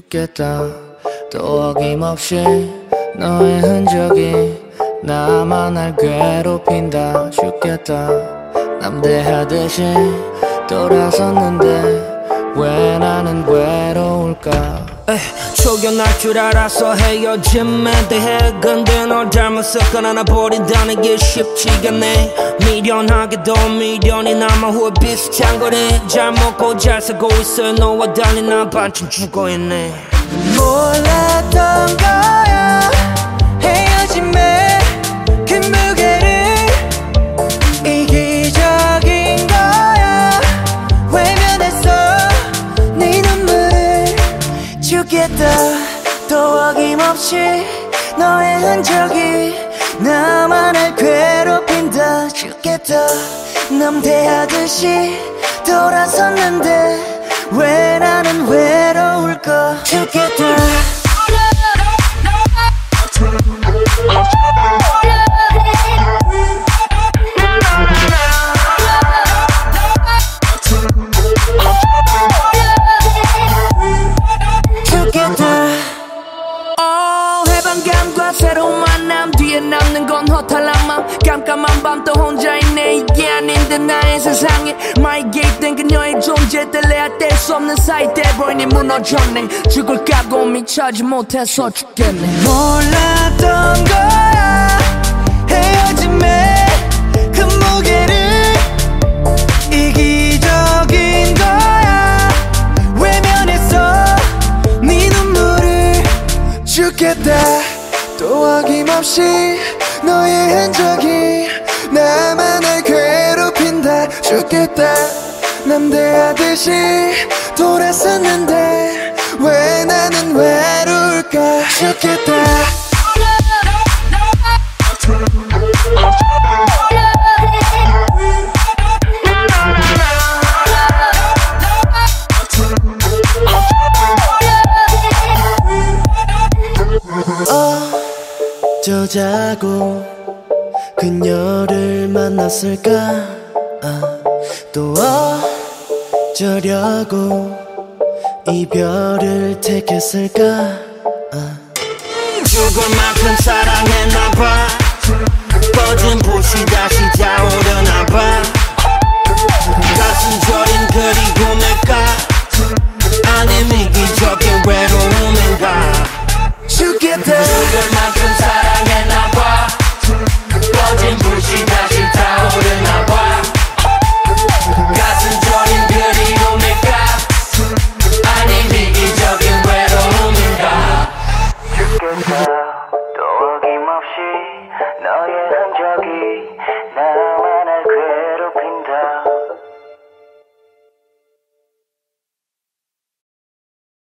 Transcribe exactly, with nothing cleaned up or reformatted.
죽겠다. 또 어김없이 너의 흔적이 나만 날 괴롭힌다. 죽겠다. 남대하듯이 돌아섰는데 왜 나는 외로울까. 에이, 초견할 줄 알아서 헤어짐에 대해 근데 널 닮았었거나 나 버린다는 게 쉽지가 않네. 미련하게도 미련이 남아 후회 비슷한 거네. 잘 먹고 잘 살고 있어 너와 달리 난 반쯤 죽어있네. 몰랐던 거야 헤어짐에 그 무게를. 이기적인 거야 외면했어 네 눈물을. 죽겠다. 또 어김없이 너의 흔적이 나만 날 괴롭힌다. 죽겠다. 남대하듯이 돌아섰는데 왜 나는 외로울까. 죽겠다. 해방감과 새로운 만남 뒤에 남는 건 허탈한 맘. 깜깜한 밤 또 혼자 있네. 이게 아닌데 나의 세상에 마이 개입된 그녀의 존재 뗄래야 뗄 수 없는 사이 돼버리니 무너졌네. 죽을 각오 미쳐지 못해서 죽겠네. 몰랐던 거야 헤어짐에 그 무게를. 이기적인 거야 외면했어 네 눈물을. 죽겠다. 또 어김없이 너의 흔적이 나만 날 괴롭힌다. 죽겠다. 남대하듯이 돌아섰는데 왜 나는 외로울까. 죽겠다. 어쩌자고 그녀를 만났을까. 아, 또 어쩌려고 이별을 택했을까. 아. 죽을 만큼 사랑했나봐. 꺼진 불씨 다시 타오르는